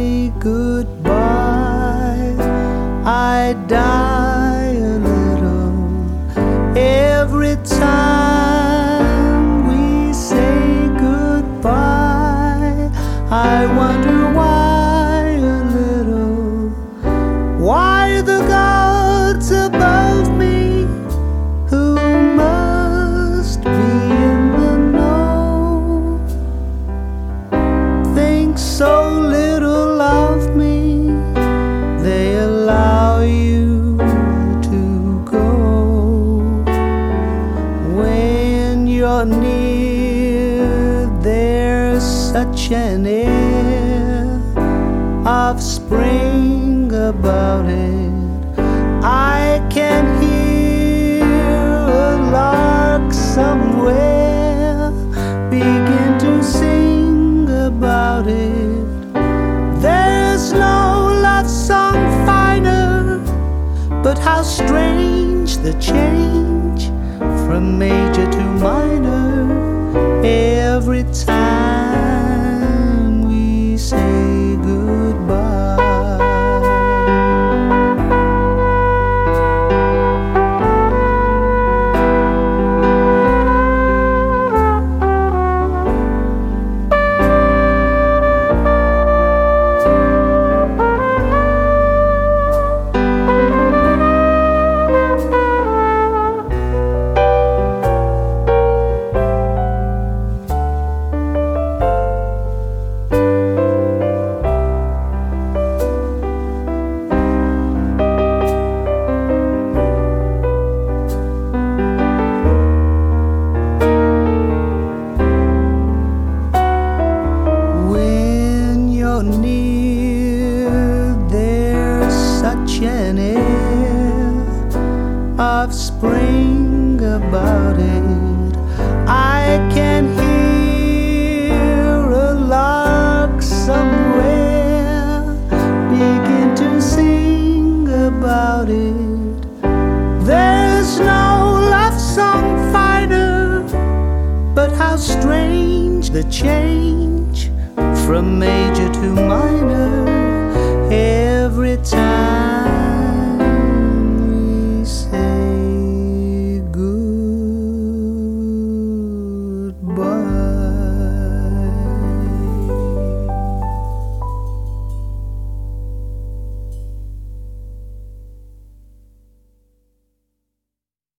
say goodbye, I die a little every time we say goodbye. I wonder why a little, why the gods above me, who must be in the know, think so little of me, they allow you to go. When you're near, there's such an air of spring about it. I can hear a lark somewhere begin to sing about it. There's no love song finer, but how strange the change from major to minor every time we say goodbye. Near, there's such an air of spring about it. I can hear a lark somewhere begin to sing about it. There's no love song finer, but how strange the change from major to minor